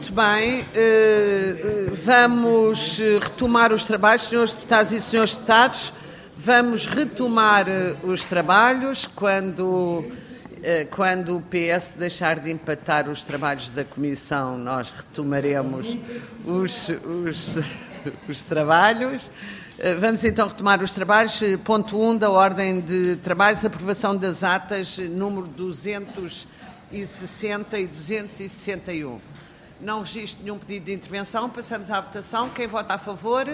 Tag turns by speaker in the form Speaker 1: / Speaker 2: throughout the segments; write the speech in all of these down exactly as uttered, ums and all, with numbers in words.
Speaker 1: Muito bem, vamos retomar os trabalhos, senhores deputados e senhores deputados, vamos retomar os trabalhos quando, quando o P S deixar de empatar os trabalhos da Comissão, nós retomaremos os, os, os trabalhos. Vamos então retomar os trabalhos. Ponto um da ordem de trabalhos, aprovação das atas número duzentos e sessenta e duzentos e sessenta e um. Não registro nenhum pedido de intervenção. Passamos à votação. Quem vota a favor?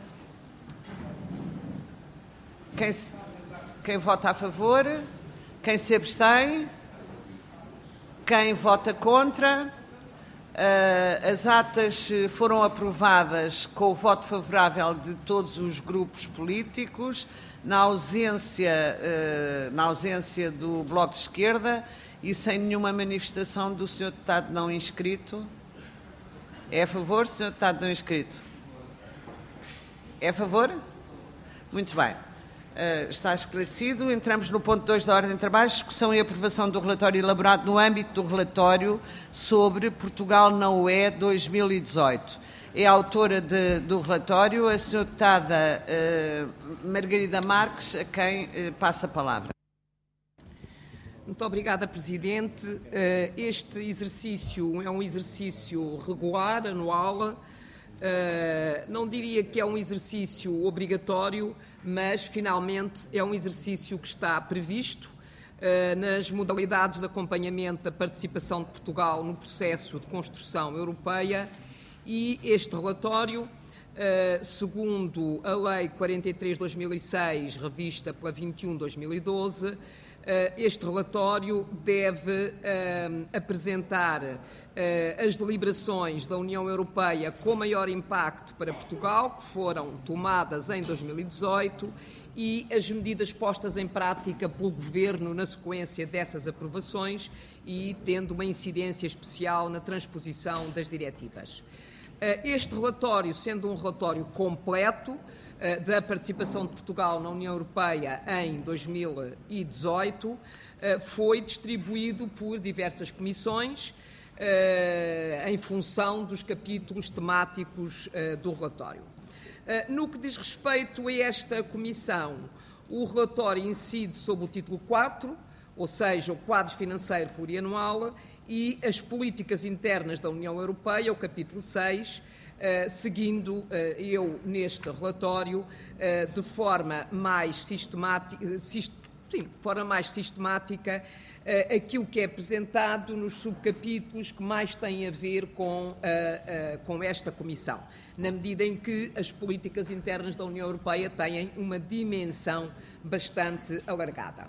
Speaker 1: Quem, se... Quem vota a favor? Quem se abstém? Quem vota contra? Uh, as atas foram aprovadas com o voto favorável de todos os grupos políticos, na ausência, uh, na ausência do Bloco de Esquerda e sem nenhuma manifestação do senhor deputado não inscrito. É a favor, senhor deputado não inscrito? É a favor? Muito bem. Uh, está esclarecido. Entramos no ponto dois da ordem de trabalhos, discussão e aprovação do relatório elaborado no âmbito do relatório sobre Portugal na U E dois mil e dezoito. É a autora de, do relatório, a senhora deputada uh, Margarida Marques, a quem uh, passa a palavra.
Speaker 2: Muito obrigada, Presidente. Este exercício é um exercício regular, anual. Não diria que é um exercício obrigatório, mas, finalmente, é um exercício que está previsto nas modalidades de acompanhamento da participação de Portugal no processo de construção europeia e este relatório, segundo a Lei quarenta e três de dois mil e seis, revista pela vinte e um de dois mil e doze, este relatório deve uh, apresentar uh, as deliberações da União Europeia com maior impacto para Portugal, que foram tomadas em dois mil e dezoito, e as medidas postas em prática pelo Governo na sequência dessas aprovações e tendo uma incidência especial na transposição das diretivas. Uh, este relatório, sendo um relatório completo, da participação de Portugal na União Europeia em dois mil e dezoito, foi distribuído por diversas comissões em função dos capítulos temáticos do relatório. No que diz respeito a esta comissão, o relatório incide sobre o título quatro, ou seja, o quadro financeiro plurianual, e as políticas internas da União Europeia, o capítulo seis, Uh, seguindo uh, eu neste relatório uh, de forma mais sistemática, sist, sim, de forma mais sistemática uh, aquilo que é apresentado nos subcapítulos que mais têm a ver com, uh, uh, com esta Comissão, na medida em que as políticas internas da União Europeia têm uma dimensão bastante alargada.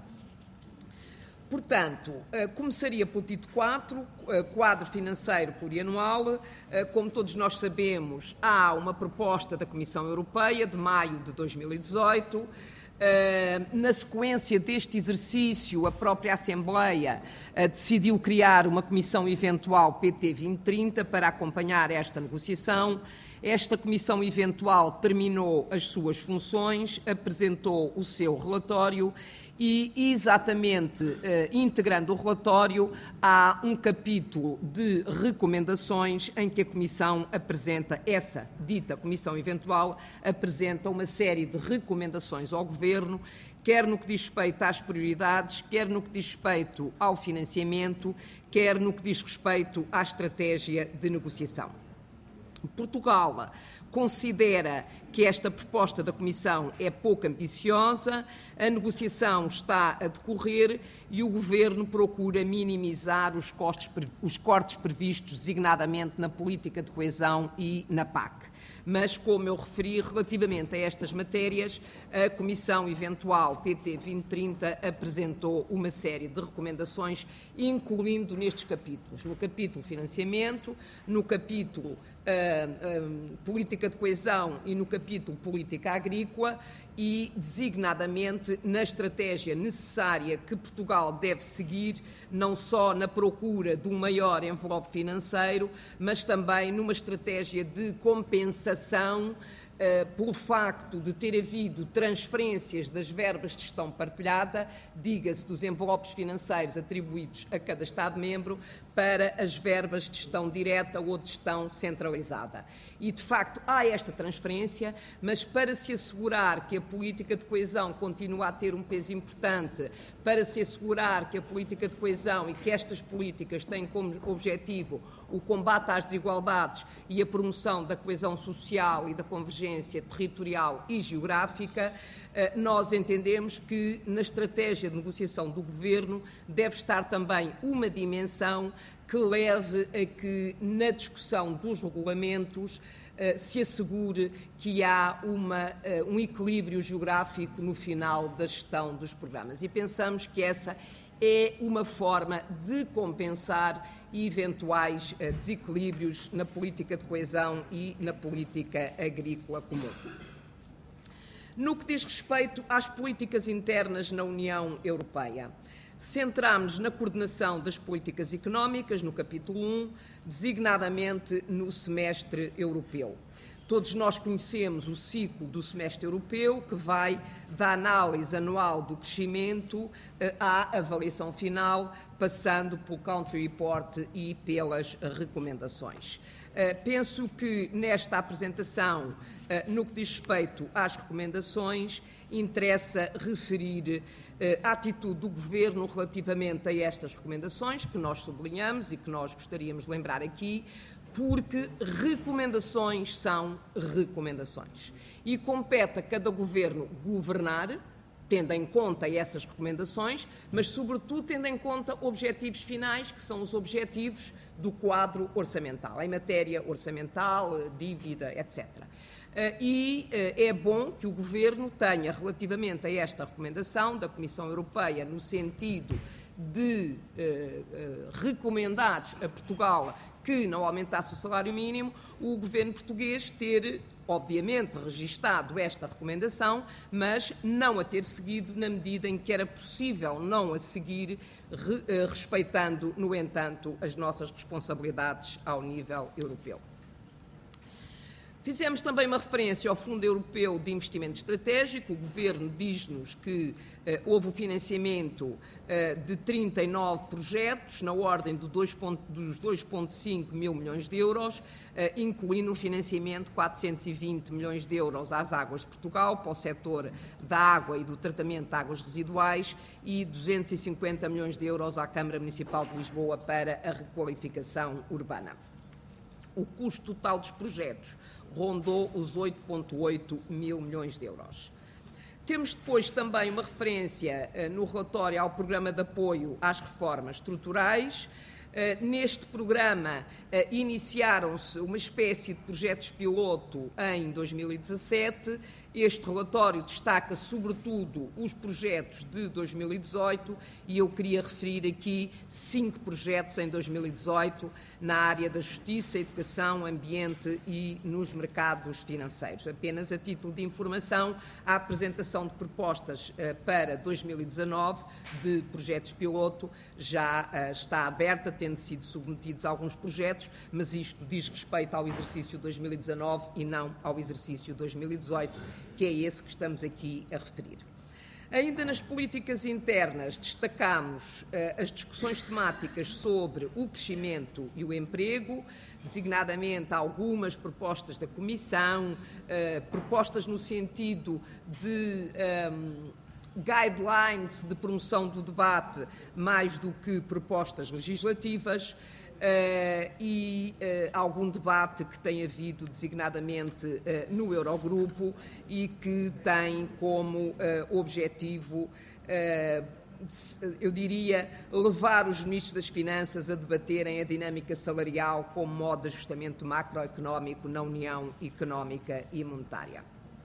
Speaker 2: Portanto, começaria pelo título quatro, quadro financeiro plurianual. Como todos nós sabemos, há uma proposta da Comissão Europeia de maio de dois mil e dezoito. Na sequência deste exercício, a própria Assembleia decidiu criar uma Comissão Eventual P T vinte trinta para acompanhar esta negociação. Esta Comissão Eventual terminou as suas funções, apresentou o seu relatório e, exatamente, eh, integrando o relatório, há um capítulo de recomendações em que a Comissão apresenta, essa dita Comissão Eventual, apresenta uma série de recomendações ao Governo, quer no que diz respeito às prioridades, quer no que diz respeito ao financiamento, quer no que diz respeito à estratégia de negociação. Portugal considera que esta proposta da Comissão é pouco ambiciosa, a negociação está a decorrer e o Governo procura minimizar os, costos, os cortes previstos designadamente na política de coesão e na P A C. Mas, como eu referi, relativamente a estas matérias, a Comissão Eventual P T vinte trinta apresentou uma série de recomendações, incluindo nestes capítulos, no capítulo financiamento, no capítulo uh, uh, política de coesão e no capítulo política agrícola e, designadamente, na estratégia necessária que Portugal deve seguir, não só na procura de um maior envelope financeiro, mas também numa estratégia de compensação Uh, pelo facto de ter havido transferências das verbas de gestão partilhada, diga-se dos envelopes financeiros atribuídos a cada Estado-membro para as verbas de gestão direta ou de gestão centralizada. E, de facto, há esta transferência, mas para se assegurar que a política de coesão continua a ter um peso importante, para se assegurar que a política de coesão e que estas políticas têm como objetivo o combate às desigualdades e a promoção da coesão social e da convergência territorial e geográfica, nós entendemos que na estratégia de negociação do Governo deve estar também uma dimensão que leve a que na discussão dos regulamentos se assegure que há uma, um equilíbrio geográfico no final da gestão dos programas. E pensamos que essa é uma forma de compensar eventuais uh, desequilíbrios na política de coesão e na política agrícola comum. No que diz respeito às políticas internas na União Europeia, centramos na coordenação das políticas económicas, no capítulo um, designadamente no semestre europeu. Todos nós conhecemos o ciclo do semestre europeu, que vai da análise anual do crescimento à avaliação final, passando pelo Country Report e pelas recomendações. Penso que nesta apresentação, no que diz respeito às recomendações, interessa referir a atitude do Governo relativamente a estas recomendações, que nós sublinhamos e que nós gostaríamos de lembrar aqui, porque recomendações são recomendações. E compete a cada Governo governar, tendo em conta essas recomendações, mas, sobretudo, tendo em conta objetivos finais, que são os objetivos do quadro orçamental, em matéria orçamental, dívida, etcétera. E é bom que o Governo tenha, relativamente a esta recomendação da Comissão Europeia, no sentido de recomendar a Portugal que não aumentasse o salário mínimo, o Governo português ter, obviamente, registado esta recomendação, mas não a ter seguido na medida em que era possível não a seguir, respeitando, no entanto, as nossas responsabilidades ao nível europeu. Fizemos também uma referência ao Fundo Europeu de Investimento Estratégico. O Governo diz-nos que eh, houve o financiamento eh, de trinta e nove projetos, na ordem de dois ponto, dos dois vírgula cinco mil milhões de euros, eh, incluindo o financiamento de quatrocentos e vinte milhões de euros às Águas de Portugal, para o setor da água e do tratamento de águas residuais, e duzentos e cinquenta milhões de euros à Câmara Municipal de Lisboa para a requalificação urbana. O custo total dos projetos rondou os oito vírgula oito mil milhões de euros. Temos depois também uma referência uh, no relatório ao Programa de Apoio às Reformas Estruturais. Uh, neste programa uh, iniciaram-se uma espécie de projetos piloto em dois mil e dezassete. Este relatório destaca, sobretudo, os projetos de dois mil e dezoito e eu queria referir aqui cinco projetos em dois mil e dezoito na área da justiça, educação, ambiente e nos mercados financeiros. Apenas a título de informação, a apresentação de propostas uh, para dois mil e dezanove de projetos piloto já uh, está aberta, tendo sido submetidos alguns projetos, mas isto diz respeito ao exercício dois mil e dezanove e não ao exercício dois mil e dezoito, que é esse que estamos aqui a referir. Ainda nas políticas internas, destacamos uh, as discussões temáticas sobre o crescimento e o emprego, designadamente algumas propostas da Comissão, uh, propostas no sentido de um, guidelines de promoção do debate, mais do que propostas legislativas. Uh, e uh, algum debate que tem havido designadamente uh, no Eurogrupo e que tem como uh, objetivo, uh, eu diria, levar os ministros das Finanças a debaterem a dinâmica salarial como modo de ajustamento macroeconómico na União Económica e Monetária.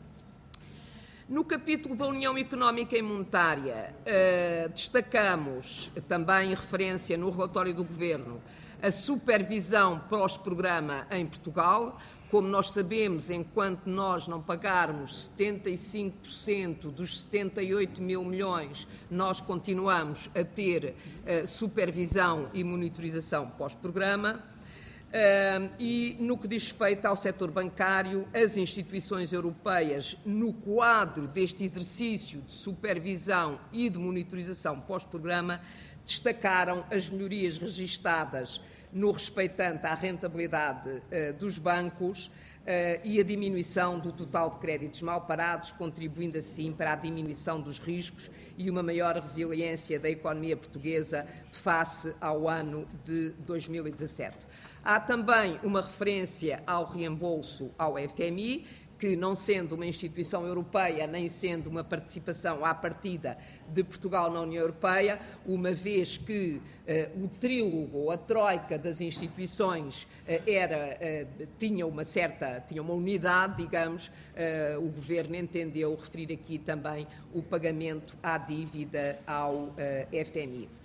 Speaker 2: No capítulo da União Económica e Monetária, uh, destacamos também referência no relatório do Governo a supervisão pós-programa em Portugal. Como nós sabemos, enquanto nós não pagarmos setenta e cinco por cento dos setenta e oito mil milhões, nós continuamos a ter uh, supervisão e monitorização pós-programa. Uh, e, no que diz respeito ao setor bancário, as instituições europeias, no quadro deste exercício de supervisão e de monitorização pós-programa, destacaram as melhorias registadas no respeitante à rentabilidade uh, dos bancos uh, e a diminuição do total de créditos mal parados, contribuindo assim para a diminuição dos riscos e uma maior resiliência da economia portuguesa face ao ano de dois mil e dezassete. Há também uma referência ao reembolso ao F M I, que, não sendo uma instituição europeia, nem sendo uma participação à partida de Portugal na União Europeia, uma vez que uh, o trílogo, ou a troika das instituições, uh, era, uh, tinha uma certa, tinha uma unidade, digamos, uh, o Governo entendeu referir aqui também o pagamento à dívida ao uh, F M I.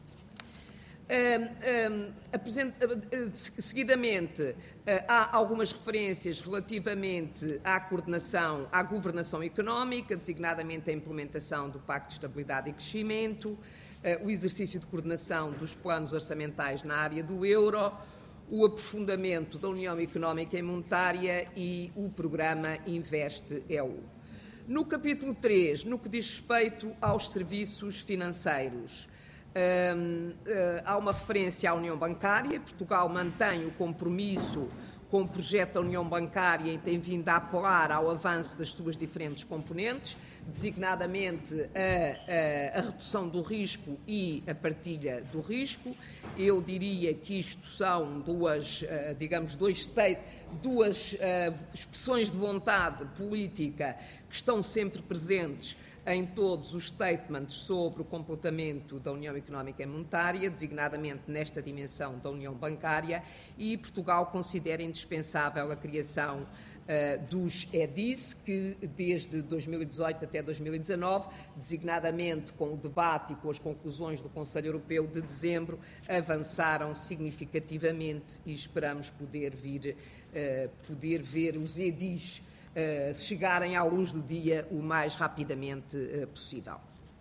Speaker 2: Um, um, apresent... Seguidamente, uh, há algumas referências relativamente à coordenação, à governação económica, designadamente a implementação do Pacto de Estabilidade e Crescimento, uh, o exercício de coordenação dos planos orçamentais na área do euro, o aprofundamento da União Económica e Monetária e o programa Invest E U. No capítulo três, no que diz respeito aos serviços financeiros, Um, uh, há uma referência à União Bancária. Portugal mantém o compromisso com o projeto da União Bancária e tem vindo a apelar ao avanço das suas diferentes componentes, designadamente a, a, a redução do risco e a partilha do risco. Eu diria que isto são duas, uh, digamos, dois state, duas uh, expressões de vontade política que estão sempre presentes em todos os statements sobre o comportamento da União Económica e Monetária, designadamente nesta dimensão da União Bancária, e Portugal considera indispensável a criação uh, dos E D I S, que desde dois mil e dezoito até dois mil e dezanove, designadamente com o debate e com as conclusões do Conselho Europeu de dezembro, avançaram significativamente e esperamos poder, vir, uh, poder ver os E D I S Uh, chegarem à luz do dia o mais rapidamente uh, possível.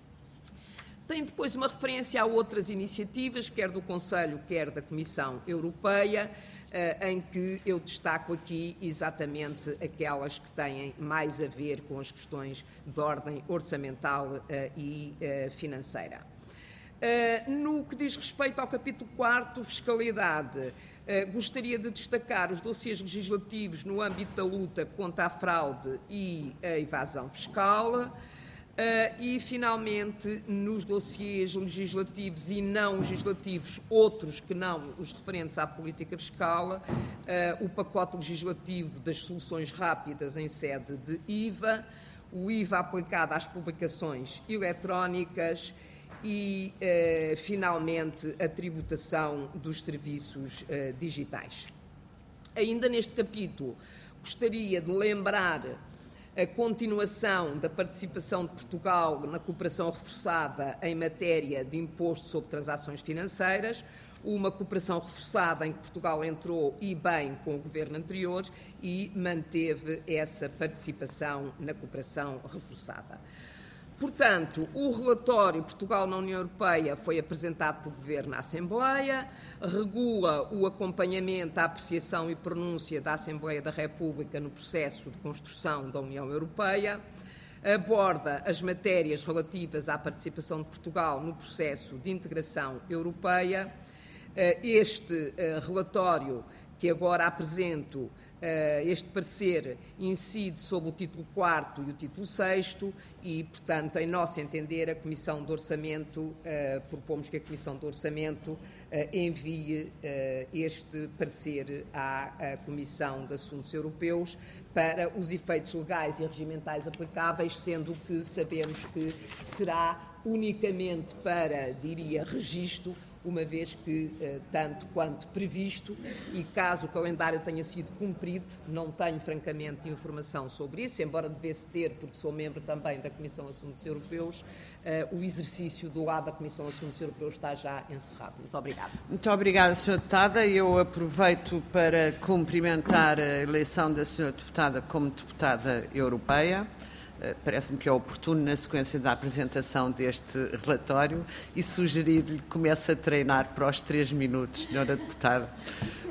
Speaker 2: Tem depois uma referência a outras iniciativas, quer do Conselho, quer da Comissão Europeia, uh, em que eu destaco aqui exatamente aquelas que têm mais a ver com as questões de ordem orçamental uh, e uh, financeira. Uh, no que diz respeito ao capítulo quarto, fiscalidade, uh, gostaria de destacar os dossiês legislativos no âmbito da luta contra a fraude e a evasão fiscal uh, e, finalmente, nos dossiês legislativos e não legislativos, outros que não os referentes à política fiscal, uh, o pacote legislativo das soluções rápidas em sede de I V A, o I V A aplicado às publicações eletrónicas e, eh, finalmente, a tributação dos serviços eh, digitais. Ainda neste capítulo, gostaria de lembrar a continuação da participação de Portugal na cooperação reforçada em matéria de imposto sobre transações financeiras, uma cooperação reforçada em que Portugal entrou e bem com o governo anterior e manteve essa participação na cooperação reforçada. Portanto, o relatório Portugal na União Europeia foi apresentado pelo Governo à Assembleia, regula o acompanhamento, a apreciação e pronúncia da Assembleia da República no processo de construção da União Europeia, aborda as matérias relativas à participação de Portugal no processo de integração europeia. Este relatório que agora apresento, este parecer, incide sobre o título quarto e o título sexto e, portanto, em nosso entender, a Comissão de Orçamento, propomos que a Comissão de Orçamento envie este parecer à Comissão de Assuntos Europeus para os efeitos legais e regimentais aplicáveis, sendo que sabemos que será unicamente para, diria, registro, uma vez que, eh, tanto quanto previsto, e caso o calendário tenha sido cumprido, não tenho, francamente, informação sobre isso, embora devesse ter, porque sou membro também da Comissão de Assuntos Europeus, eh, o exercício do lado da Comissão de Assuntos Europeus está já encerrado. Muito obrigada.
Speaker 1: Muito obrigada, senhora Deputada. Eu aproveito para cumprimentar a eleição da senhora Deputada como Deputada Europeia. Parece-me que é oportuno, na sequência da apresentação deste relatório, e sugerir-lhe que comece a treinar para os três minutos, senhora Deputada.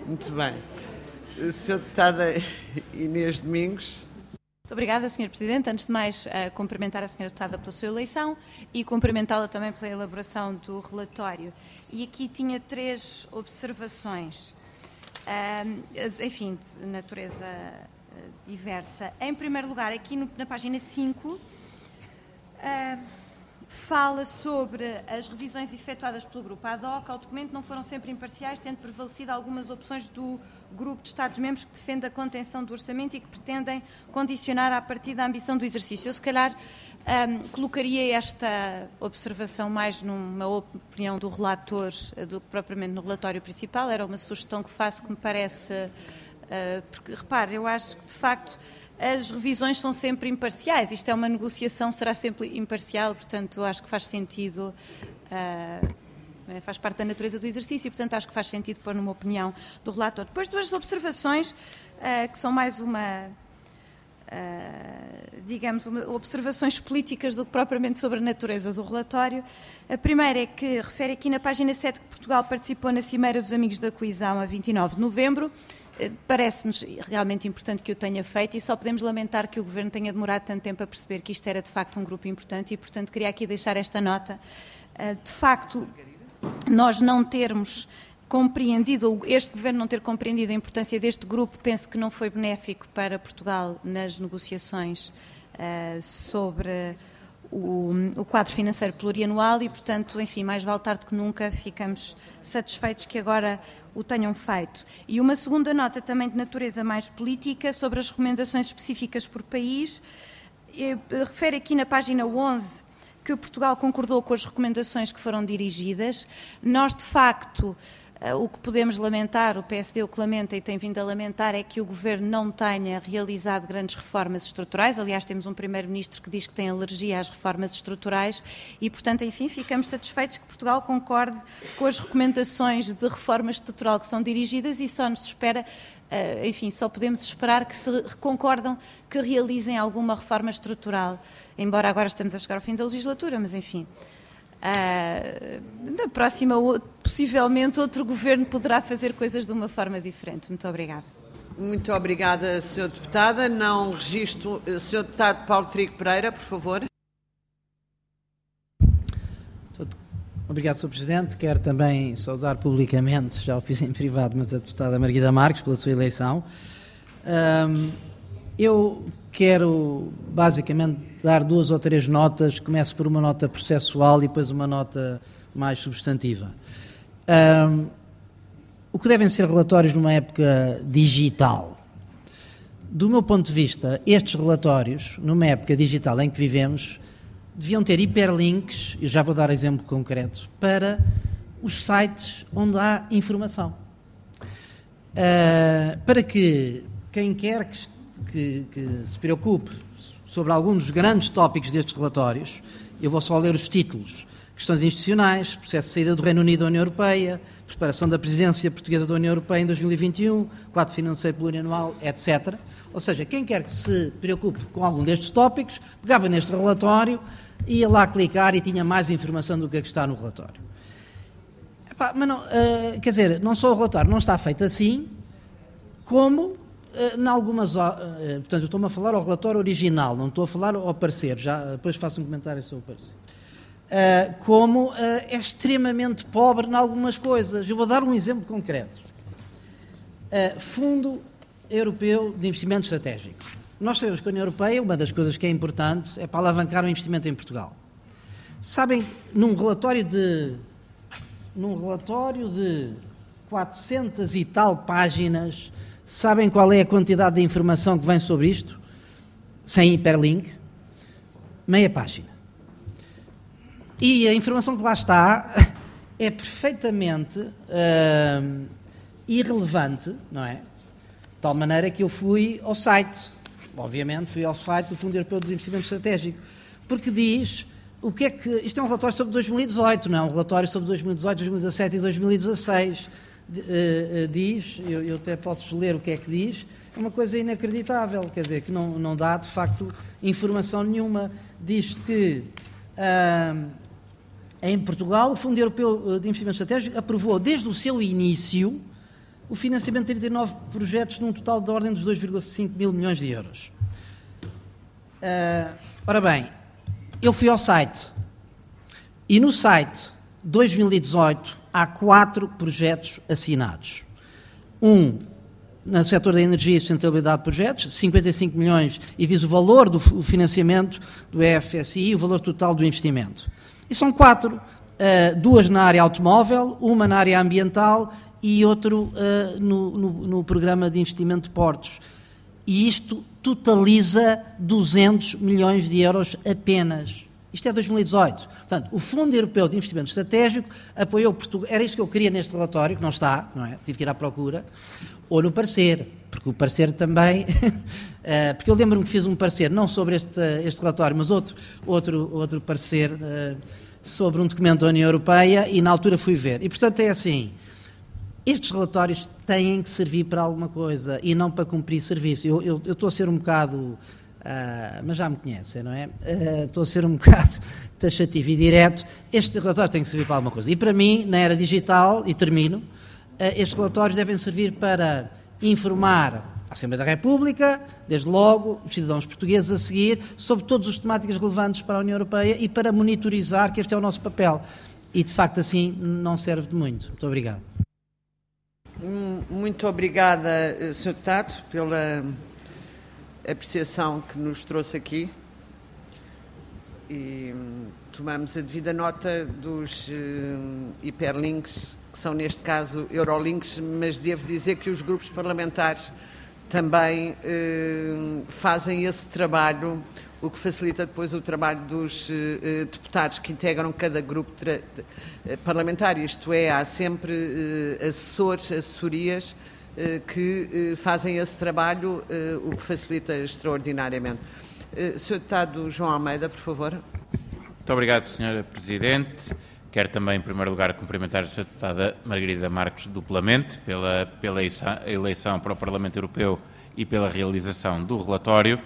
Speaker 1: Muito bem. senhora Deputada Inês Domingos.
Speaker 3: Muito obrigada, senhor Presidente. Antes de mais, uh, cumprimentar a senhora Deputada pela sua eleição e cumprimentá-la também pela elaboração do relatório. E aqui tinha três observações, uh, enfim, de natureza uh, diversa. Em primeiro lugar, aqui no, na página cinco, uh, fala sobre as revisões efetuadas pelo Grupo ad hoc ao documento não foram sempre imparciais, tendo prevalecido algumas opções do Grupo de Estados-membros que defende a contenção do orçamento e que pretendem condicionar a partir da ambição do exercício. Eu, se calhar, um, colocaria esta observação mais numa opinião do relator do que propriamente no relatório principal. Era uma sugestão que faço que me parece... Uh, porque, repare, eu acho que, de facto, as revisões são sempre imparciais. Isto é uma negociação, será sempre imparcial, portanto, acho que faz sentido, uh, faz parte da natureza do exercício, portanto, acho que faz sentido pôr numa opinião do relator. Depois, duas observações, uh, que são mais uma, uh, digamos, uma, observações políticas do que propriamente sobre a natureza do relatório. A primeira é que refere aqui na página sete que Portugal participou na Cimeira dos Amigos da Coesão a vinte e nove de novembro. Parece-nos realmente importante que o tenha feito e só podemos lamentar que o Governo tenha demorado tanto tempo a perceber que isto era de facto um grupo importante e, portanto, queria aqui deixar esta nota. De facto, nós não termos compreendido, ou este Governo não ter compreendido a importância deste grupo, penso que não foi benéfico para Portugal nas negociações sobre o, o quadro financeiro plurianual e, portanto, enfim, mais vale tarde que nunca, ficamos satisfeitos que agora o tenham feito. E uma segunda nota também de natureza mais política sobre as recomendações específicas por país. Refere aqui na página onze que Portugal concordou com as recomendações que foram dirigidas. Nós, de facto, o que podemos lamentar, o P S D o que lamenta e tem vindo a lamentar é que o Governo não tenha realizado grandes reformas estruturais. Aliás, temos um Primeiro-Ministro que diz que tem alergia às reformas estruturais e, portanto, enfim, ficamos satisfeitos que Portugal concorde com as recomendações de reforma estrutural que são dirigidas e só nos espera, enfim, só podemos esperar que se concordam que realizem alguma reforma estrutural, embora agora estamos a chegar ao fim da legislatura, mas, enfim... Uh, na próxima, possivelmente, outro Governo poderá fazer coisas de uma forma diferente. Muito obrigada.
Speaker 1: Muito obrigada, senhora Deputada. Não registro... senhor Deputado Paulo Trigo Pereira, por favor.
Speaker 4: Obrigado, senhor Presidente. Quero também saudar publicamente, já o fiz em privado, mas a deputada Margarida Marques pela sua eleição. Um, eu quero, basicamente, dar duas ou três notas. Começo por uma nota processual e depois uma nota mais substantiva. Um, o que devem ser relatórios numa época digital? Do meu ponto de vista, estes relatórios, numa época digital em que vivemos, deviam ter hiperlinks, eu já vou dar exemplo concreto, para os sites onde há informação. Uh, para que quem quer que, que, que se preocupe sobre algum dos grandes tópicos destes relatórios, eu vou só ler os títulos: questões institucionais, processo de saída do Reino Unido da União Europeia, preparação da presidência portuguesa da União Europeia em dois mil e vinte e um, quadro financeiro plurianual, etcétera. Ou seja, quem quer que se preocupe com algum destes tópicos, pegava neste relatório, ia lá clicar e tinha mais informação do que a que está no relatório. Epá, mas não, uh, quer dizer, não só o relatório não está feito assim, como... Uh, em algumas, uh, portanto, eu estou-me a falar ao relatório original, não estou a falar ao parecer, já depois faço um comentário sobre o parecer. Uh, como uh, é extremamente pobre em algumas coisas. Eu vou dar um exemplo concreto. Uh, Fundo Europeu de Investimento Estratégico. Nós sabemos que a União Europeia, uma das coisas que é importante é para alavancar o investimento em Portugal. Sabem, num relatório de, num relatório de quatrocentas e tal páginas, sabem qual é a quantidade de informação que vem sobre isto? Sem hiperlink? Meia página. E a informação que lá está é perfeitamente uh, irrelevante, não é? De tal maneira que eu fui ao site, obviamente fui ao site do Fundo Europeu de Investimento Estratégico, porque diz o que é que... Isto é um relatório sobre dois mil e dezoito, não é um relatório sobre dois mil e dezoito, dois mil e dezassete e dois mil e dezasseis. Uh, uh, diz, eu, eu até posso ler o que é que diz, é uma coisa inacreditável, quer dizer, que não, não dá de facto informação nenhuma. Diz que uh, em Portugal o Fundo Europeu de Investimento Estratégico aprovou desde o seu início o financiamento de trinta e nove projetos num total de ordem dos dois vírgula cinco mil milhões de euros. Uh, ora bem, eu fui ao site e no site dois mil e dezoito há quatro projetos assinados. Um no setor da energia e sustentabilidade de projetos, cinquenta e cinco milhões, e diz o valor do financiamento do E F S I e o valor total do investimento. E são quatro, uh, duas na área automóvel, uma na área ambiental e outro uh, no, no, no programa de investimento de portos. E isto totaliza duzentos milhões de euros apenas. Isto é dois mil e dezoito. Portanto, o Fundo Europeu de Investimento Estratégico apoiou Portugal. Era isto que eu queria neste relatório, que não está, não é? Tive que ir à procura. Ou no parecer, porque o parecer também... uh, porque eu lembro-me que fiz um parecer, não sobre este, este relatório, mas outro, outro, outro parecer uh, sobre um documento da União Europeia, e na altura fui ver. E, portanto, é assim... Estes relatórios têm que servir para alguma coisa e não para cumprir serviço. Eu, eu, eu estou a ser um bocado, uh, mas já me conhecem, não é? Uh, estou a ser um bocado taxativo e direto. Este relatório tem que servir para alguma coisa. E para mim, na era digital, e termino, uh, estes relatórios devem servir para informar a Assembleia da República, desde logo, os cidadãos portugueses a seguir, sobre todas as temáticas relevantes para a União Europeia e para monitorizar que este é o nosso papel. E, de facto, assim, não serve de muito. Muito obrigado.
Speaker 1: Muito obrigada, senhor Deputado, pela apreciação que nos trouxe aqui, e tomamos a devida nota dos uh, hiperlinks, que são neste caso eurolinks, mas devo dizer que os grupos parlamentares também uh, fazem esse trabalho, o que facilita depois o trabalho dos uh, deputados que integram cada grupo uh, parlamentar. Isto é, há sempre uh, assessores, assessorias uh, que uh, fazem esse trabalho, uh, o que facilita extraordinariamente. Uh, senhor Deputado João Almeida, por favor.
Speaker 5: Muito obrigado, senhora Presidente. Quero também, em primeiro lugar, cumprimentar a senhora Deputada Margarida Marques duplamente pela, pela eleição para o Parlamento Europeu e pela realização do relatório.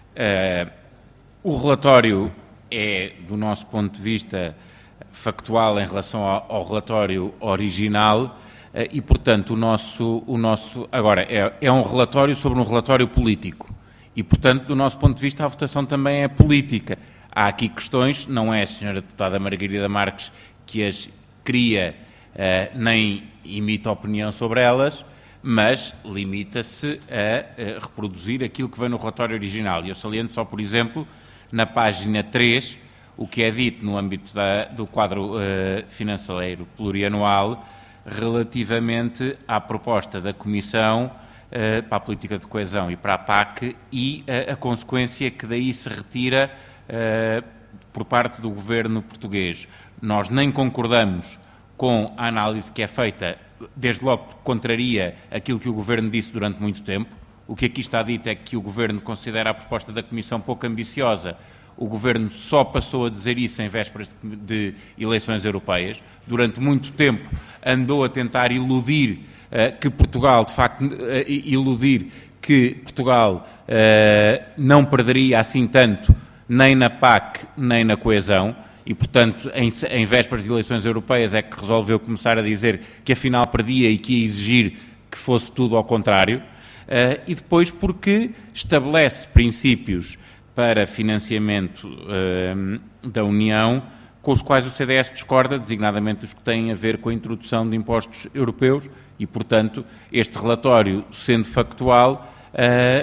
Speaker 5: Uh, O relatório é, do nosso ponto de vista, factual em relação ao, ao relatório original e, portanto, o nosso... O nosso agora, é, é um relatório sobre um relatório político e, portanto, do nosso ponto de vista, a votação também é política. Há aqui questões, não é a senhora Deputada Margarida Marques que as cria, uh, nem imita opinião sobre elas, mas limita-se a, a reproduzir aquilo que vem no relatório original. E eu saliento só, por exemplo, na página três, o que é dito no âmbito da, do quadro uh, financeiro plurianual relativamente à proposta da Comissão uh, para a política de coesão e para a P A C e uh, a consequência que daí se retira uh, por parte do governo português. Nós nem concordamos com a análise que é feita, desde logo porque contraria aquilo que o governo disse durante muito tempo. O que aqui está dito é que o Governo considera a proposta da Comissão pouco ambiciosa. O Governo só passou a dizer isso em vésperas de, de eleições europeias. Durante muito tempo andou a tentar iludir uh, que Portugal, de facto, uh, iludir que Portugal uh, não perderia assim tanto nem na P A C nem na coesão. E, portanto, em, em vésperas de eleições europeias é que resolveu começar a dizer que afinal perdia e que ia exigir que fosse tudo ao contrário. Uh, e depois porque estabelece princípios para financiamento uh, da União com os quais o C D S discorda, designadamente os que têm a ver com a introdução de impostos europeus e, portanto, este relatório, sendo factual, uh,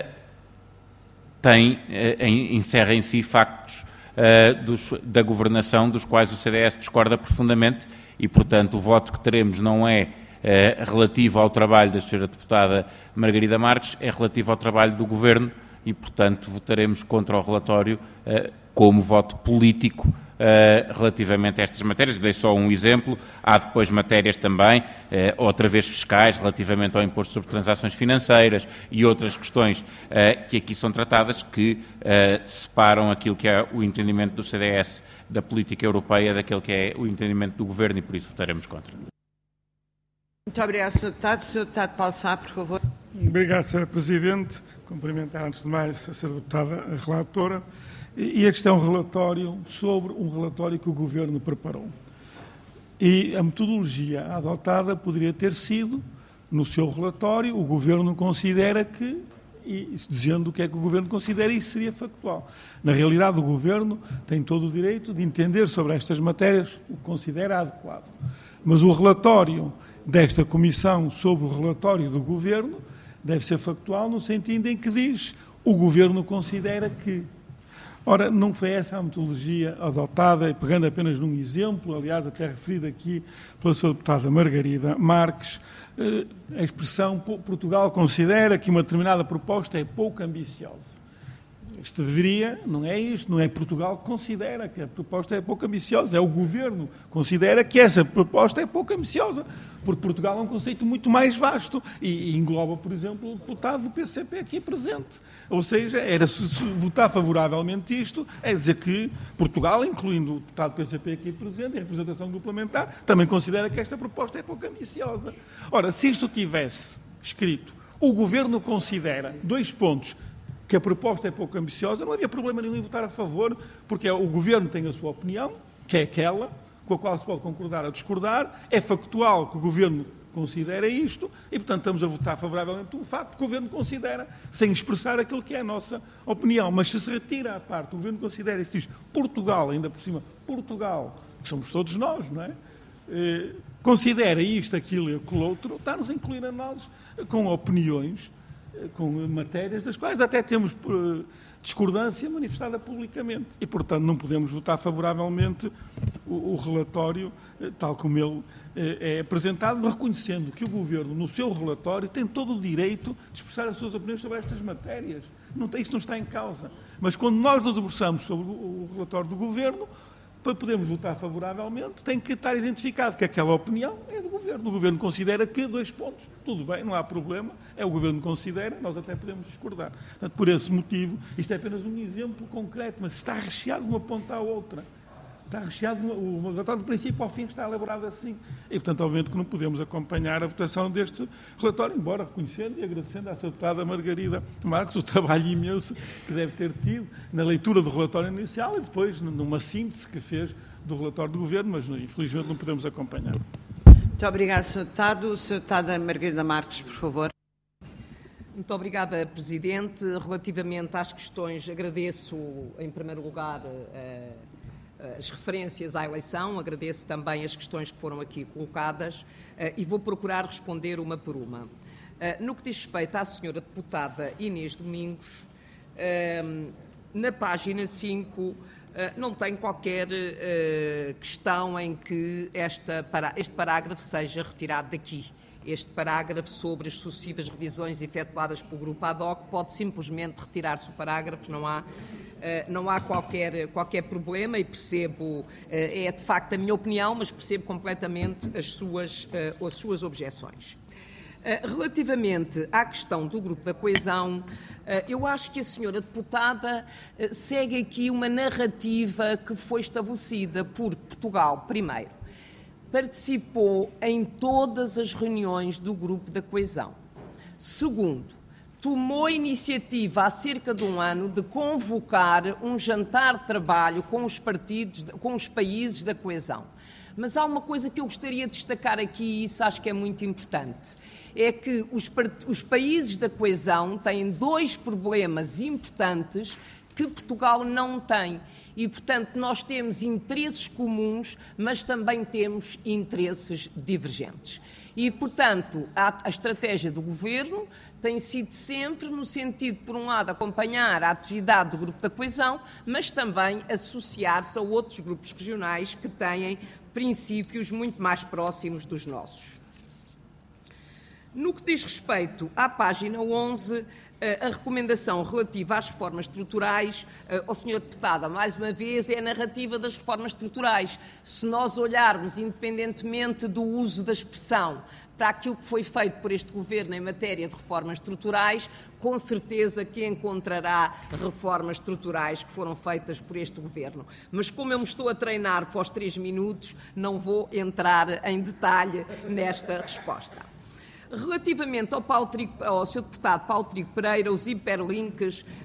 Speaker 5: tem, uh, encerra em si factos uh, dos, da governação dos quais o C D S discorda profundamente e, portanto, o voto que teremos não é Uh, relativo ao trabalho da senhora Deputada Margarida Marques, é relativo ao trabalho do Governo e, portanto, votaremos contra o relatório uh, como voto político uh, relativamente a estas matérias. Dei só um exemplo, há depois matérias também, uh, outra vez fiscais, relativamente ao imposto sobre transações financeiras e outras questões uh, que aqui são tratadas que uh, separam aquilo que é o entendimento do C D S da política europeia daquele que é o entendimento do Governo e, por isso, votaremos contra.
Speaker 1: Muito obrigado, senhor Deputado. senhor Deputado Paulo Sá, por favor.
Speaker 6: Obrigado, senhora Presidente. Cumprimentar, antes de mais, a senhora Deputada a relatora. E este é um relatório sobre um relatório que o Governo preparou. E a metodologia adotada poderia ter sido no seu relatório, o Governo considera que, e dizendo o que é que o Governo considera, isso seria factual. Na realidade, o Governo tem todo o direito de entender sobre estas matérias o que considera adequado. Mas o relatório desta Comissão sobre o relatório do Governo deve ser factual no sentido em que diz o Governo considera que. Ora, não foi essa a metodologia adotada, pegando apenas num exemplo, aliás, até referido aqui pela sua deputada Margarida Marques, a expressão Portugal considera que uma determinada proposta é pouco ambiciosa. Isto deveria, não é isto, não é Portugal que considera que a proposta é pouco ambiciosa, é o Governo que considera que essa proposta é pouco ambiciosa, porque Portugal é um conceito muito mais vasto e, e engloba, por exemplo, o deputado do P C P aqui presente. Ou seja, era se, se votar favoravelmente isto, é dizer que Portugal, incluindo o deputado do P C P aqui presente, em representação parlamentar, também considera que esta proposta é pouco ambiciosa. Ora, se isto tivesse escrito, o Governo considera, dois pontos, que a proposta é pouco ambiciosa, não havia problema nenhum em votar a favor, porque o Governo tem a sua opinião, que é aquela, com a qual se pode concordar ou discordar, é factual que o Governo considera isto, e, portanto, estamos a votar favoravelmente o facto que o Governo considera, sem expressar aquilo que é a nossa opinião. Mas se se retira a parte, o Governo considera, e se diz Portugal, ainda por cima, Portugal, que somos todos nós, não é? Eh, considera isto, aquilo e aquilo outro, está-nos a incluir a nós com opiniões, com matérias das quais até temos uh, discordância manifestada publicamente. E, portanto, não podemos votar favoravelmente o, o relatório, uh, tal como ele uh, é apresentado, reconhecendo que o Governo, no seu relatório, tem todo o direito de expressar as suas opiniões sobre estas matérias. Não tem, isto não está em causa. Mas quando nós nos debruçamos sobre o, o relatório do Governo, para podermos votar favoravelmente, tem que estar identificado que aquela opinião é do Governo. O Governo considera que, dois pontos, tudo bem, não há problema, é o Governo que considera, nós até podemos discordar. Portanto, por esse motivo, isto é apenas um exemplo concreto, mas está recheado de uma ponta à outra. Está recheado, de uma, o relatório do princípio ao fim está elaborado assim. E, portanto, obviamente que não podemos acompanhar a votação deste relatório, embora reconhecendo e agradecendo à sua deputada Margarida Marques o trabalho imenso que deve ter tido na leitura do relatório inicial e depois numa síntese que fez do relatório do Governo, mas infelizmente não podemos acompanhar.
Speaker 1: Muito obrigada, senhor Deputado. senhora Deputada Margarida Marques, por favor.
Speaker 2: Muito obrigada, Presidente. Relativamente às questões, agradeço, em primeiro lugar, a as referências à eleição, agradeço também as questões que foram aqui colocadas uh, e vou procurar responder uma por uma. Uh, no que diz respeito à senhora deputada Inês Domingos, uh, na página cinco uh, não tem qualquer uh, questão em que esta para, este parágrafo seja retirado daqui. Este parágrafo sobre as sucessivas revisões efetuadas pelo Grupo ad hoc pode simplesmente retirar-se o parágrafo, não há Uh, não há qualquer, qualquer problema e percebo, uh, é de facto a minha opinião, mas percebo completamente as suas, uh, as suas objeções. Uh, relativamente à questão do Grupo da Coesão, uh, eu acho que a senhora deputada uh, segue aqui uma narrativa que foi estabelecida por Portugal, primeiro. Participou em todas as reuniões do Grupo da Coesão. Segundo, tomou a iniciativa há cerca de um ano de convocar um jantar de trabalho com os partidos, com os países da coesão. Mas há uma coisa que eu gostaria de destacar aqui, e isso acho que é muito importante, é que os, os países da coesão têm dois problemas importantes que Portugal não tem. E, portanto, nós temos interesses comuns, mas também temos interesses divergentes. E, portanto, a, a estratégia do Governo tem sido sempre no sentido, por um lado, acompanhar a atividade do Grupo da Coesão, mas também associar-se a outros grupos regionais que têm princípios muito mais próximos dos nossos. No que diz respeito à página onze, a recomendação relativa às reformas estruturais, ao senhor Deputada, mais uma vez, é a narrativa das reformas estruturais. Se nós olharmos, independentemente do uso da expressão, para aquilo que foi feito por este Governo em matéria de reformas estruturais, com certeza que encontrará reformas estruturais que foram feitas por este Governo. Mas como eu me estou a treinar para os três minutos, não vou entrar em detalhe nesta resposta. Relativamente ao, Paulo Trigo, ao senhor Deputado Paulo Trigo Pereira, os hiperlinks,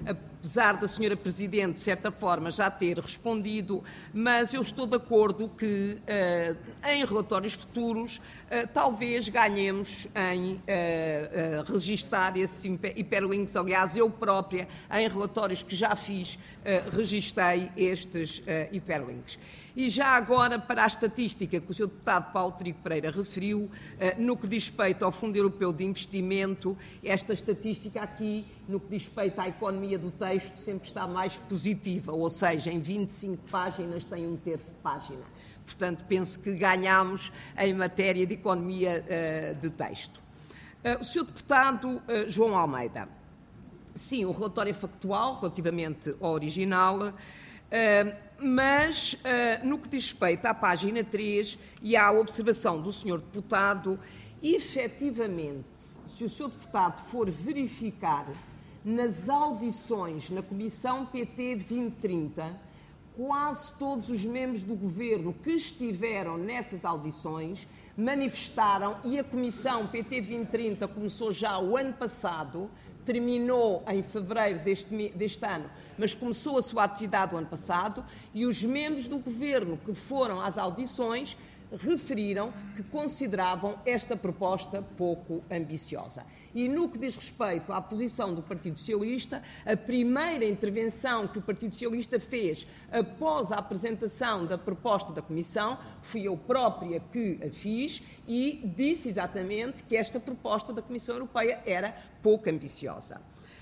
Speaker 2: apesar da senhora Presidente, de certa forma, já ter respondido, mas eu estou de acordo que, uh, em relatórios futuros, uh, talvez ganhemos em uh, uh, registar esses hiperlinks. Aliás, eu própria, em relatórios que já fiz, uh, registei estes uh, hiperlinks. E já agora, para a estatística que o senhor deputado Paulo Trigo Pereira referiu, no que diz respeito ao Fundo Europeu de Investimento, esta estatística aqui, no que diz respeito à economia do texto, sempre está mais positiva, ou seja, em vinte e cinco páginas tem um terço de página. Portanto, penso que ganhamos em matéria de economia uh, de texto. Uh, o senhor deputado uh, João Almeida, sim, o relatório é factual relativamente ao original, Uh, mas, uh, no que diz respeito à página três e à observação do senhor deputado, efetivamente, se o senhor deputado for verificar nas audições na Comissão P T vinte trinta, quase todos os membros do Governo que estiveram nessas audições manifestaram, e a Comissão P T vinte trinta começou já o ano passado, terminou em fevereiro deste, deste ano, mas começou a sua atividade o ano passado, e os membros do Governo que foram às audições referiram que consideravam esta proposta pouco ambiciosa. E no que diz respeito à posição do Partido Socialista, a primeira intervenção que o Partido Socialista fez após a apresentação da proposta da Comissão, fui eu própria que a fiz e disse exatamente que esta proposta da Comissão Europeia era pouco ambiciosa.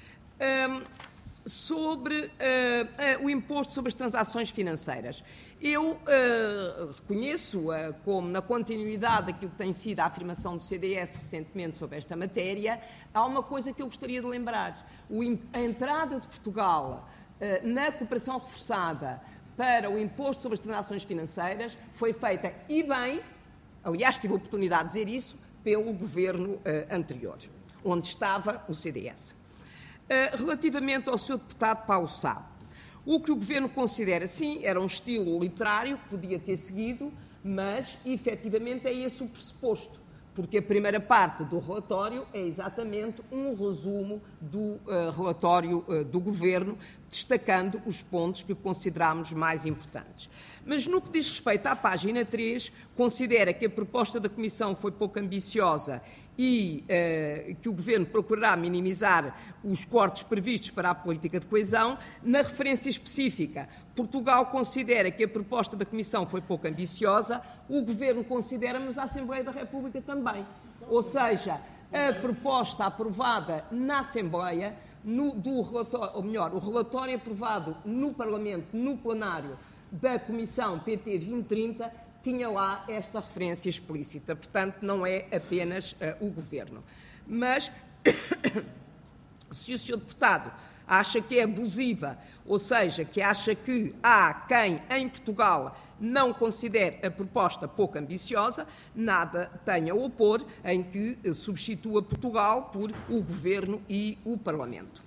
Speaker 2: Um, sobre uh, uh, o imposto sobre as transações financeiras. Eu uh, reconheço, uh, como na continuidade daquilo que tem sido a afirmação do C D S recentemente sobre esta matéria, há uma coisa que eu gostaria de lembrar. O, a entrada de Portugal uh, na cooperação reforçada para o imposto sobre as transações financeiras foi feita, e bem, aliás tive a oportunidade de dizer isso, pelo governo uh, anterior, onde estava o C D S. Uh, relativamente ao senhor deputado Paulo Sá, o que o Governo considera, sim, era um estilo literário que podia ter seguido, mas, efetivamente, é esse o pressuposto, porque a primeira parte do relatório é exatamente um resumo do uh, relatório uh, do Governo, destacando os pontos que consideramos mais importantes. Mas, no que diz respeito à página três, considera que a proposta da Comissão foi pouco ambiciosa e uh, que o Governo procurará minimizar os cortes previstos para a política de coesão. Na referência específica, Portugal considera que a proposta da Comissão foi pouco ambiciosa, o Governo considera, mas a Assembleia da República também. Ou seja, a proposta aprovada na Assembleia, no, do relatório, ou melhor, o relatório aprovado no Parlamento, no plenário da Comissão P T vinte trinta, tinha lá esta referência explícita. Portanto, não é apenas uh, o Governo. Mas, se o senhor deputado acha que é abusiva, ou seja, que acha que há quem em Portugal não considere a proposta pouco ambiciosa, nada tenha a opor em que uh, substitua Portugal por o Governo e o Parlamento.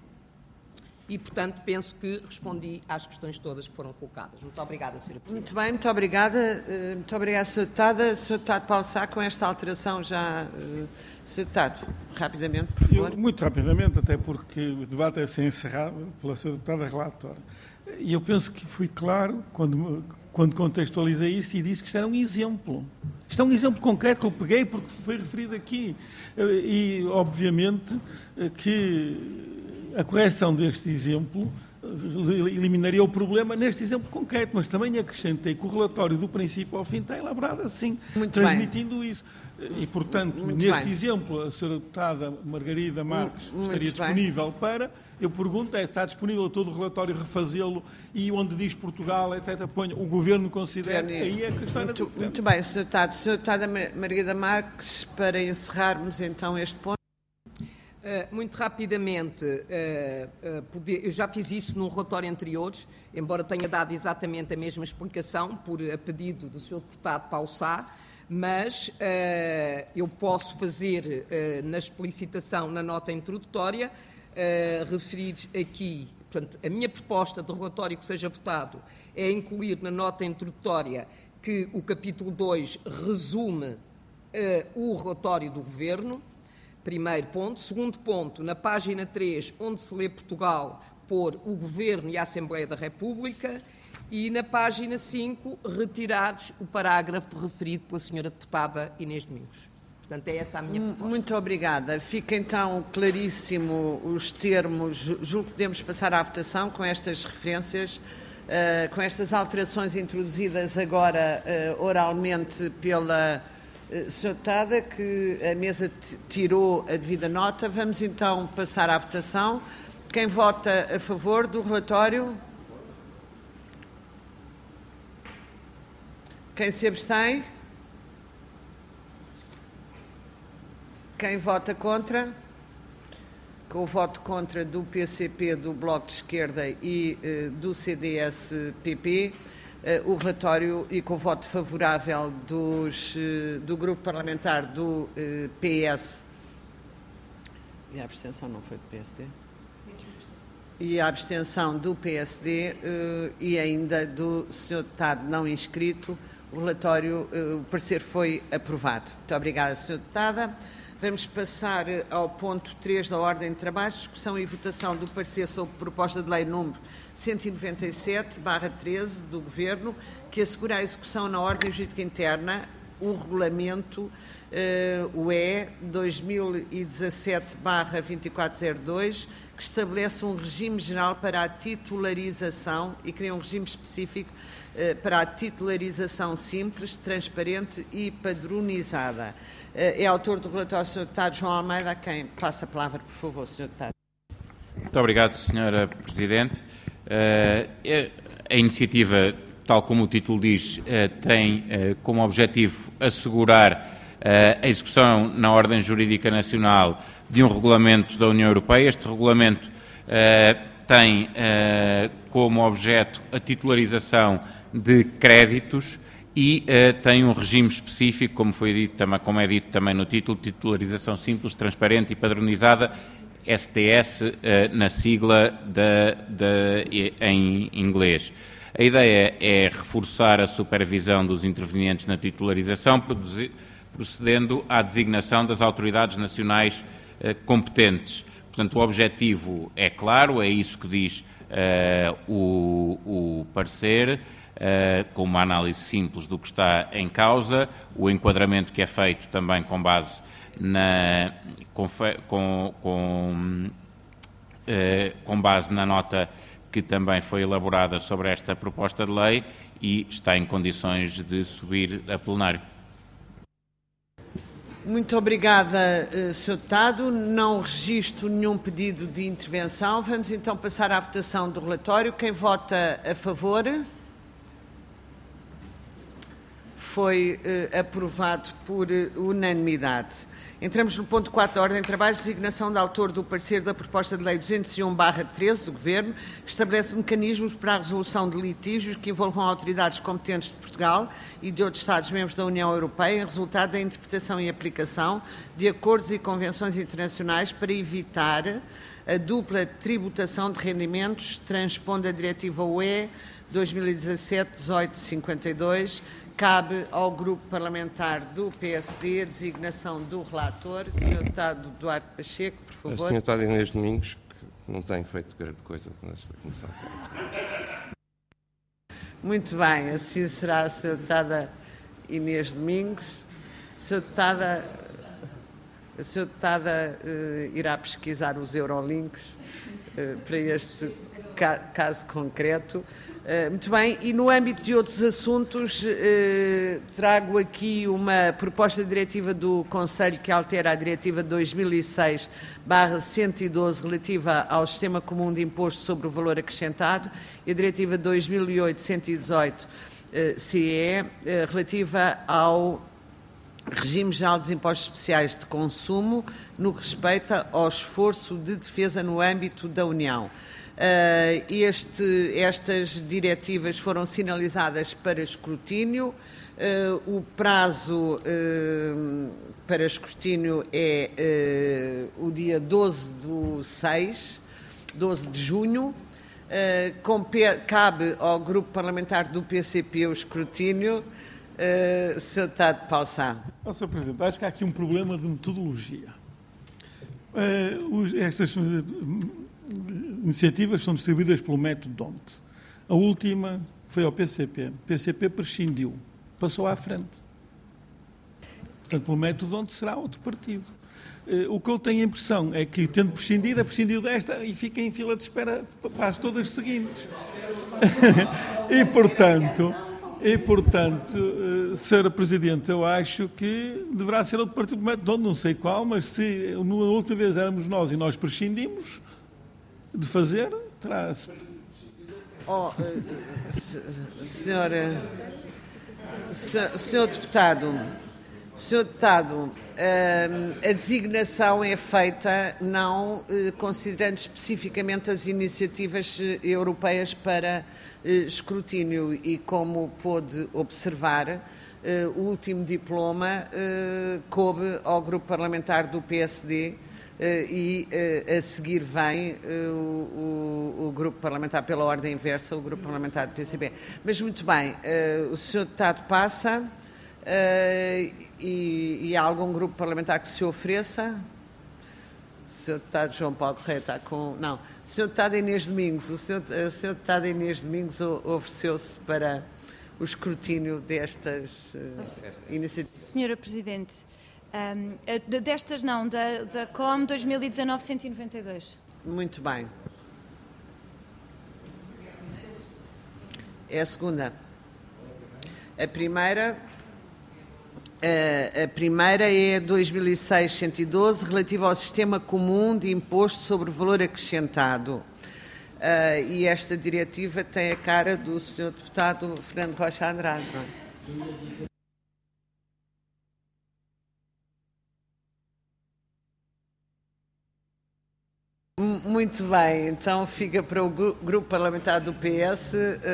Speaker 2: E, portanto, penso que respondi às questões todas que foram colocadas. Muito obrigada, senhora Presidente.
Speaker 1: Muito bem, muito obrigada. Muito obrigada, senhor Deputada. senhor Deputado Paulo Sá, com esta alteração já... senhor Deputado, rapidamente, por favor.
Speaker 6: Eu, muito rapidamente, até porque o debate deve ser encerrado pela senhora Deputada relatora. E eu penso que fui claro quando, quando contextualizei isso e disse que isto era um exemplo. Isto é um exemplo concreto que eu peguei porque foi referido aqui. E, obviamente, que... a correção deste exemplo eliminaria o problema neste exemplo concreto, mas também acrescentei que o relatório do princípio ao fim está elaborado assim,
Speaker 1: muito
Speaker 6: transmitindo
Speaker 1: bem.
Speaker 6: Isso. E, portanto,
Speaker 1: muito
Speaker 6: neste
Speaker 1: bem.
Speaker 6: exemplo, a senhora deputada Margarida Marques
Speaker 1: muito
Speaker 6: estaria
Speaker 1: bem.
Speaker 6: disponível para, eu pergunto, é, está disponível todo o relatório refazê-lo e onde diz Portugal, etcétera, ponha, o Governo considera, aí é a questão
Speaker 1: muito,
Speaker 6: diferente.
Speaker 1: muito bem, senhor Deputado. senhora Deputada Margarida Marques, para encerrarmos então este ponto.
Speaker 2: Uh, muito rapidamente, uh, uh, poder, eu já fiz isso num relatório anterior, embora tenha dado exatamente a mesma explicação, por a pedido do senhor deputado Paulo Sá, mas uh, eu posso fazer, uh, na explicitação, na nota introdutória, uh, referir aqui, portanto, a minha proposta de relatório que seja votado é incluir na nota introdutória que o capítulo dois resume uh, o relatório do Governo. Primeiro ponto. Segundo ponto, na página três, onde se lê Portugal, propor o Governo e a Assembleia da República, e na página cinco retirar o parágrafo referido pela senhora deputada Inês Domingos. Portanto, é essa a minha proposta.
Speaker 1: Muito obrigada. Fica então claríssimo os termos. Julgo que podemos passar à votação com estas referências, uh, com estas alterações introduzidas agora uh, oralmente pela uh, senhora deputada, que a mesa tirou a devida nota. Vamos então passar à votação. Quem vota a favor do relatório? Quem se abstém? Quem vota contra? Com o voto contra do P C P, do Bloco de Esquerda e uh, do C D S P P, uh, o relatório, e com o voto favorável dos, uh, do Grupo Parlamentar do uh, P S. E a abstenção não foi do P S D? E a abstenção do P S D uh, e ainda do senhor deputado não inscrito, o relatório, uh, o parecer foi aprovado. Muito obrigada, senhora deputada. Vamos passar ao ponto três da ordem de trabalho, discussão e votação do parecer sobre proposta de lei número cento e noventa e sete barra treze do Governo, que assegura a execução na ordem jurídica interna, o regulamento uh, U E dois mil e dezassete barra vinte e quatro zero dois, que estabelece um regime geral para a titularização e cria um regime específico uh, para a titularização simples, transparente e padronizada. É autor do relatório o senhor deputado João Almeida, a quem passa a palavra, por favor, senhor deputado.
Speaker 5: Muito obrigado, senhora Presidente. A iniciativa, tal como o título diz, tem como objetivo assegurar a execução na ordem jurídica nacional de um regulamento da União Europeia. Este regulamento tem como objeto a titularização de créditos e uh, tem um regime específico, como foi dito, também, como é dito também no título, titularização simples, transparente e padronizada, S T S, uh, na sigla da, da, em inglês. A ideia é reforçar a supervisão dos intervenientes na titularização, procedendo à designação das autoridades nacionais uh, competentes. Portanto, o objetivo é claro, é isso que diz uh, o, o parecer, Uh, com uma análise simples do que está em causa, o enquadramento que é feito também com base na, com, com, com, uh, com base na nota que também foi elaborada sobre esta proposta de lei e está em condições de subir a plenário.
Speaker 1: Muito obrigada, senhor Deputado. Não registro nenhum pedido de intervenção. Vamos então passar à votação do relatório. Quem vota a favor? Foi uh, aprovado por uh, unanimidade. Entramos no ponto quatro da ordem de trabalho, designação de autor do parecer da proposta de lei duzentos e um barra treze do Governo, que estabelece mecanismos para a resolução de litígios que envolvam autoridades competentes de Portugal e de outros Estados-membros da União Europeia, em resultado da interpretação e aplicação de acordos e convenções internacionais para evitar a dupla tributação de rendimentos, transpondo a diretiva U E dois mil e dezassete dezoito cinquenta e dois. Cabe ao Grupo Parlamentar do P S D a designação do relator, senhor Deputado Duarte Pacheco, por favor.
Speaker 7: A senhora Deputada Inês Domingos, que não tem feito grande coisa nesta comissão.
Speaker 1: Muito bem, assim será a senhora Deputada Inês Domingos. A senhora Deputada, a senhora Deputada uh, irá pesquisar os Eurolinks uh, para este ca caso concreto. Uh, muito bem, e no âmbito de outros assuntos, uh, trago aqui uma proposta de diretiva do Conselho que altera a diretiva dois mil e seis barra cento e doze relativa ao Sistema Comum de Imposto sobre o Valor Acrescentado e a diretiva dois mil e oito cento e dezoito uh, C E, uh, relativa ao Regime Geral dos Impostos Especiais de Consumo no que respeita ao esforço de defesa no âmbito da União. Uh, este, estas diretivas foram sinalizadas para escrutínio. Uh, o prazo uh, para escrutínio é uh, o dia doze do seis, doze de junho. Uh, cabe ao Grupo Parlamentar do P C P o escrutínio. Uh, senhor Deputado Paulo Sá.
Speaker 6: Oh, senhor Presidente, acho que há aqui um problema de metodologia. Uh, os, estas iniciativas são distribuídas pelo método D O N T. A última foi ao P C P. O P C P prescindiu, passou à frente. Portanto, pelo método D O N T será outro partido. O que eu tenho a impressão é que, tendo prescindido, é prescindiu desta e fica em fila de espera para as todas seguintes. e, portanto, e, portanto, senhora Presidente, eu acho que deverá ser outro partido, não sei qual, mas se na última vez éramos nós e nós prescindimos de fazer, terá...
Speaker 1: Oh, senhora, senhor deputado, senhor deputado, a designação é feita não considerando especificamente as iniciativas europeias para escrutínio e, como pôde observar, o último diploma coube ao grupo parlamentar do P S D e a seguir vem o, o, o grupo parlamentar, pela ordem inversa, o grupo parlamentar do P C B. Mas muito bem, o senhor deputado passa. Uh, e, e há algum grupo parlamentar que se ofereça? O senhor deputado João Paulo Correia está com... Não. O senhor deputado Inês Domingos, o senhor, o senhor deputado Inês Domingos ofereceu-se para o escrutínio destas uh, iniciativas.
Speaker 3: Senhora Presidente, um, destas não, da, da C O M dois mil e dezanove cento e noventa e dois.
Speaker 1: Muito bem. É a segunda. A primeira... A primeira é dois mil e seis cento e doze, relativa ao Sistema Comum de Imposto sobre Valor Acrescentado. E esta diretiva tem a cara do senhor deputado Fernando Rocha Andrade. Não é? Muito bem, então fica para o grupo parlamentar do P S...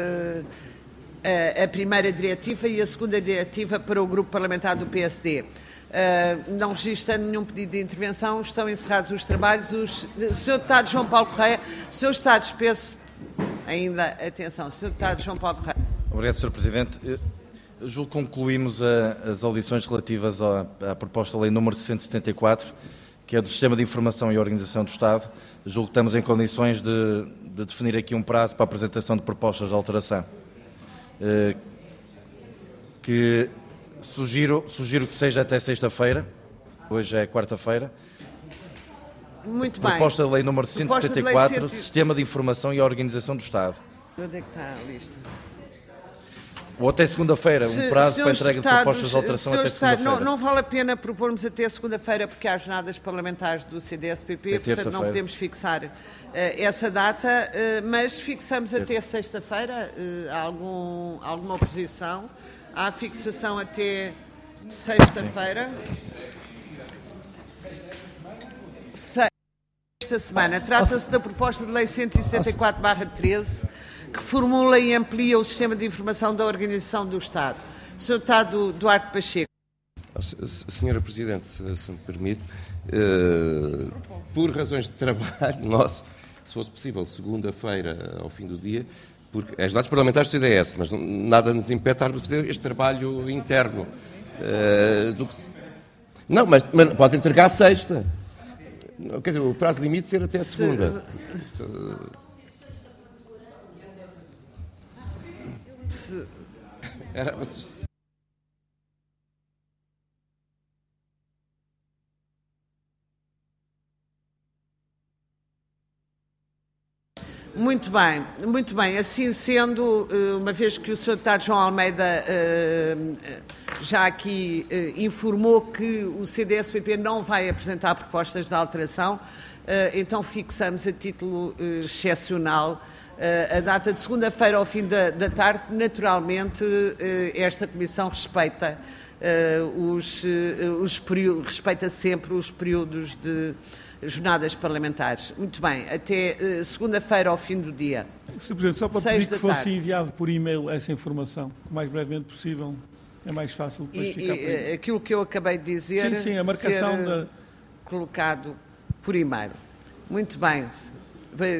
Speaker 1: a primeira diretiva e a segunda diretiva para o grupo parlamentar do P S D. Uh, não registrando nenhum pedido de intervenção, estão encerrados os trabalhos. Os, o senhor deputado João Paulo Correia, senhor deputado, peço ainda atenção, senhor deputado João Paulo Correia.
Speaker 8: Obrigado, senhor Presidente. Eu julgo que concluímos a, as audições relativas à, à proposta de lei número seiscentos e setenta e quatro, que é do Sistema de Informação e Organização do Estado. Eu julgo que estamos em condições de, de definir aqui um prazo para a apresentação de propostas de alteração. Uh, que sugiro, sugiro que seja até sexta-feira, hoje é quarta-feira.
Speaker 1: Muito bem.
Speaker 8: Proposta de lei número cento e setenta e quatro, Sistema de Informação e Organização do Estado.
Speaker 1: Onde é que está a lista?
Speaker 8: Ou até segunda-feira, um prazo para a entrega de propostas de alteração até segunda-feira.
Speaker 1: Não, não vale a pena propormos até segunda-feira, porque há jornadas parlamentares do C D S P P, portanto não podemos fixar uh, essa data, uh, mas fixamos até sexta-feira. Uh, há algum, alguma oposição? Há fixação até sexta-feira. Esta semana. Trata-se da proposta de lei cento e setenta e quatro barra treze, que formula e amplia o sistema de informação da Organização do Estado. senhor Deputado Duarte Pacheco.
Speaker 7: Senhora Presidente, se me permite, uh, por razões de trabalho nosso, se fosse possível, segunda-feira ao fim do dia, porque as datas parlamentares do C D S, mas nada nos impede de fazer este trabalho interno. Uh, do que... Não, mas, mas pode entregar a sexta. Quer dizer, o prazo limite ser até a segunda. Se... Era...
Speaker 1: Muito bem, muito bem. Assim sendo, uma vez que o senhor Deputado João Almeida já aqui informou que o C D S P P não vai apresentar propostas de alteração, então fixamos a título excepcional a data de segunda-feira ao fim da, da tarde. Naturalmente, esta Comissão respeita, os, os períodos, respeita sempre os períodos de jornadas parlamentares. Muito bem, até uh, segunda-feira ao fim do dia.
Speaker 6: senhor Presidente, só para pedir que fosse enviado por e-mail essa informação, o mais brevemente possível, é mais fácil depois
Speaker 1: e,
Speaker 6: ficar por
Speaker 1: e, aquilo que eu acabei de dizer,
Speaker 6: sim, sim, a marcação
Speaker 1: ser
Speaker 6: da...
Speaker 1: colocado por e-mail. Muito bem.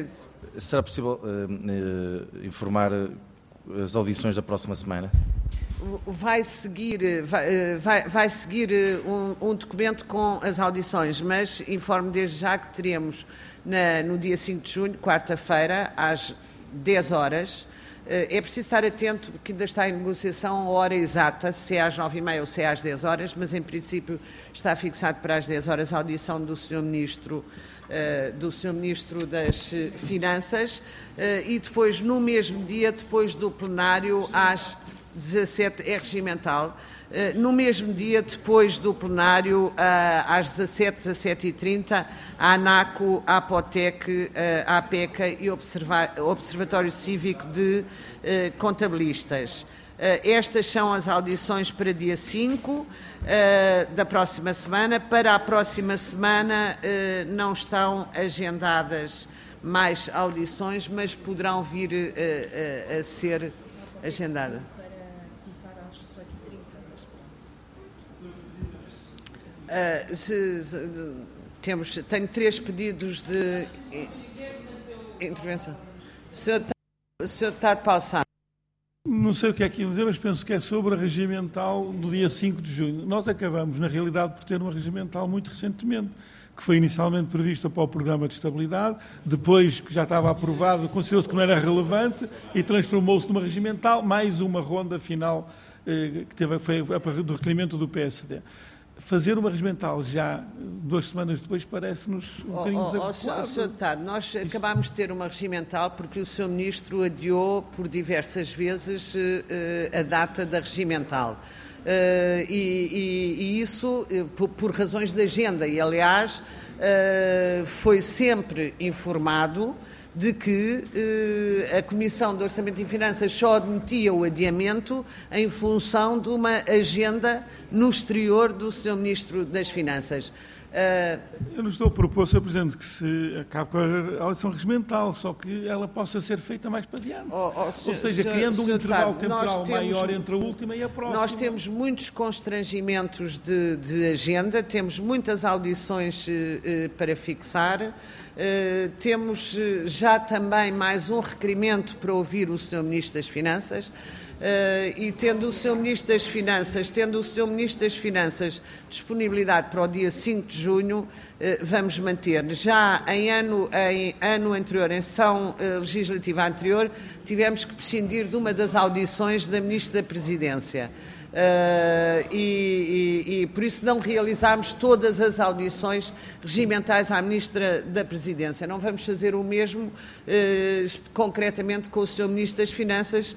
Speaker 8: Será possível uh, uh, informar as audições da próxima semana?
Speaker 1: vai seguir, vai, vai, vai seguir um, um documento com as audições, mas informo desde já que teremos na, no dia cinco de junho, quarta-feira, às dez horas. É preciso estar atento, porque ainda está em negociação a hora exata, se é às nove e meia ou se é às dez horas, mas em princípio está fixado para as dez horas a audição do senhor Ministro, do senhor Ministro das Finanças, e depois, no mesmo dia, depois do plenário, às dezassete, é regimental. No mesmo dia, depois do plenário, às dezassete, dezassete e trinta, a ANACO, a APOTEC, a APECA e o Observatório Cívico de Contabilistas. Estas são as audições para dia cinco da próxima semana. Para a próxima semana não estão agendadas mais audições, mas poderão vir a, a, a ser agendadas. Uh, se, se, temos, tenho três pedidos de intervenção. senhor Deputado Paulo Santos.
Speaker 6: Não sei o que é que ia dizer, mas penso que é sobre a regimental do dia cinco de junho. Nós acabamos, na realidade, por ter uma regimental muito recentemente, que foi inicialmente prevista para o programa de estabilidade, depois que já estava aprovado, considerou-se que não era relevante e transformou-se numa regimental, mais uma ronda final eh, que teve, foi do requerimento do P S D. Fazer uma regimental já duas semanas depois parece-nos um bocadinho
Speaker 1: oh, oh,
Speaker 6: desadequado.
Speaker 1: senhor Deputado, nós acabámos de ter uma regimental porque o senhor Ministro adiou por diversas vezes uh, a data da regimental. Uh, e, e, e isso uh, por, por razões de agenda. E, aliás, uh, foi sempre informado de que eh, a Comissão de Orçamento e Finanças só admitia o adiamento em função de uma agenda no exterior do senhor Ministro das Finanças. Uh...
Speaker 6: Eu não estou a propor, senhor Presidente, que se acabe com a audição regimental, só que ela possa ser feita mais para diante. Oh, oh, senhor, Ou seja, senhor, criando um intervalo temporal maior entre a última e a próxima.
Speaker 1: Nós temos muitos constrangimentos de, de agenda, temos muitas audições eh, para fixar. Uh, temos uh, já também mais um requerimento para ouvir o senhor Ministro das Finanças uh, e tendo o senhor Ministro das Finanças, tendo o senhor Ministro das Finanças disponibilidade para o dia cinco de junho, uh, vamos manter. Já em ano, em ano anterior, em sessão uh, legislativa anterior, tivemos que prescindir de uma das audições da Ministra da Presidência. Uh, e, e, e por isso não realizámos todas as audições regimentais à Ministra da Presidência. Não vamos fazer o mesmo uh, concretamente com o senhor Ministro das Finanças,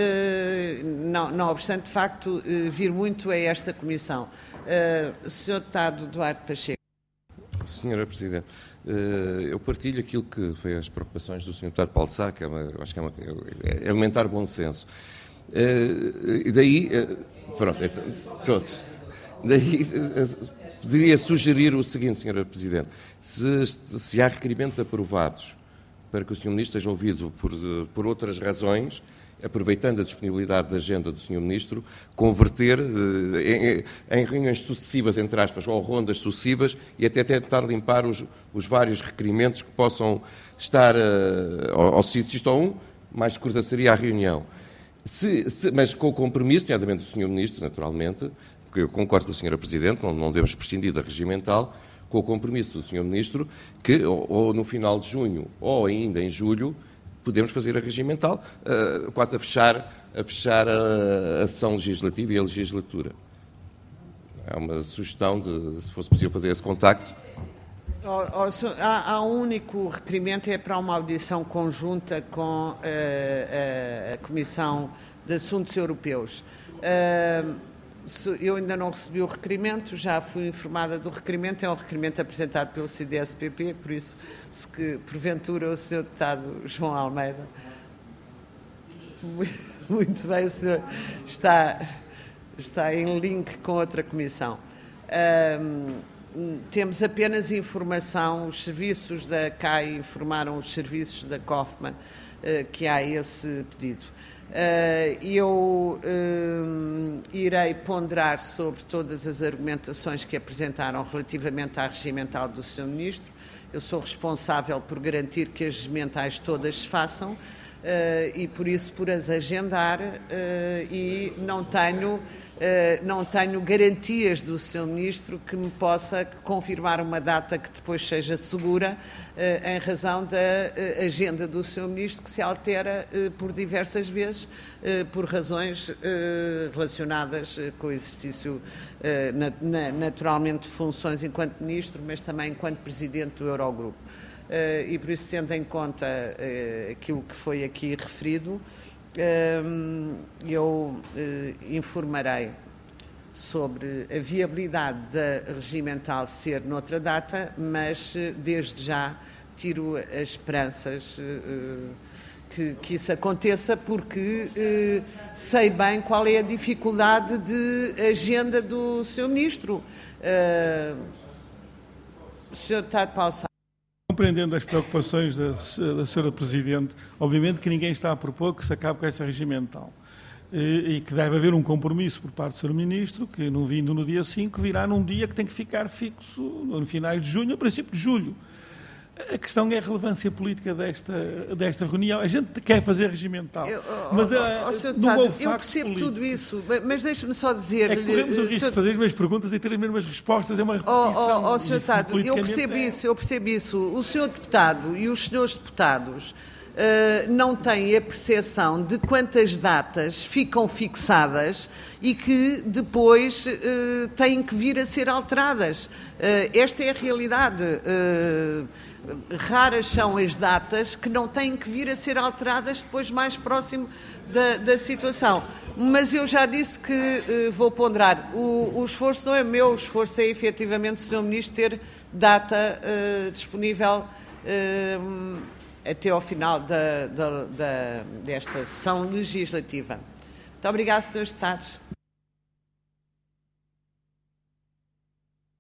Speaker 1: uh, não, não obstante de facto uh, vir muito a esta Comissão. Uh, senhor Deputado Duarte Pacheco.
Speaker 7: Senhora Presidente, uh, eu partilho aquilo que foi as preocupações do senhor Deputado Paulo Sá, que é uma, acho que é, uma, é elementar bom senso. Uh, e daí... Uh, Pronto, então, todos. Daí poderia sugerir o seguinte, senhora Presidente, se, se há requerimentos aprovados para que o senhor Ministro seja ouvido por, por outras razões, aproveitando a disponibilidade da agenda do senhor Ministro, converter em, em reuniões sucessivas, entre aspas, ou rondas sucessivas, e até tentar limpar os, os vários requerimentos que possam estar, ou, ou se existe um, mais curta seria a reunião. Se, se, mas com o compromisso, nomeadamente do senhor Ministro, naturalmente, porque eu concordo com a senhora Presidente, não, não devemos prescindir da regimental, com o compromisso do senhor Ministro, que ou, ou no final de junho ou ainda em julho podemos fazer a regimental, uh, quase a fechar, a, fechar a, a sessão legislativa e a legislatura. É uma sugestão de, se fosse possível fazer esse contacto.
Speaker 1: Oh, oh, há, há um único requerimento, é para uma audição conjunta com uh, uh, a Comissão de Assuntos Europeus. Uh, eu ainda não recebi o requerimento, já fui informada do requerimento, é um requerimento apresentado pelo C D S P P, por isso, se que porventura o senhor Deputado João Almeida, muito bem, o senhor está, está em link com outra comissão. Uh, Temos apenas informação, os serviços da C A I informaram os serviços da Kaufmann uh, que há esse pedido. Uh, eu uh, irei ponderar sobre todas as argumentações que apresentaram relativamente à regimental do senhor Ministro. Eu sou responsável por garantir que as regimentais todas se façam. e por isso por as agendar e não tenho, não tenho garantias do senhor Ministro que me possa confirmar uma data que depois seja segura em razão da agenda do senhor Ministro que se altera por diversas vezes por razões relacionadas com o exercício naturalmente de funções enquanto Ministro, mas também enquanto Presidente do Eurogrupo. Uh, e por isso, tendo em conta uh, aquilo que foi aqui referido, uh, eu uh, informarei sobre a viabilidade da regimental ser noutra data, mas uh, desde já tiro as esperanças uh, que, que isso aconteça, porque uh, sei bem qual é a dificuldade de agenda do senhor Ministro. Uh, o senhor Deputado Paulo Sá.
Speaker 6: Compreendendo as preocupações da, da senhora Presidente, obviamente que ninguém está a propor que se acabe com esta regimental e, e que deve haver um compromisso por parte do senhor Ministro, que não vindo no dia cinco, virá num dia que tem que ficar fixo no finais de junho, a princípio de julho. A questão é a relevância política desta, desta reunião. A gente quer fazer regimental,
Speaker 1: eu, oh,
Speaker 6: mas
Speaker 1: oh,
Speaker 6: uh,
Speaker 1: oh, senhor
Speaker 6: não
Speaker 1: Deputado,
Speaker 6: houve
Speaker 1: eu
Speaker 6: factos
Speaker 1: percebo
Speaker 6: políticos.
Speaker 1: tudo isso, mas deixe-me só dizer-lhe...
Speaker 6: É que corremos o risco
Speaker 1: senhor...
Speaker 6: de fazer as mesmas perguntas e ter as mesmas respostas, é uma repetição.
Speaker 1: Oh, oh, oh, senhor Deputado, eu percebo
Speaker 6: é...
Speaker 1: isso, eu percebo isso. O senhor Deputado e os senhores Deputados uh, não têm a percepção de quantas datas ficam fixadas e que depois uh, têm que vir a ser alteradas. Uh, esta é a realidade. Uh, raras são as datas que não têm que vir a ser alteradas depois mais próximo da, da situação. Mas eu já disse que uh, vou ponderar. O, o esforço não é meu, o esforço é efetivamente o senhor Ministro ter data uh, disponível uh, até ao final da, da, da, desta sessão legislativa. Muito obrigada, senhores Deputados.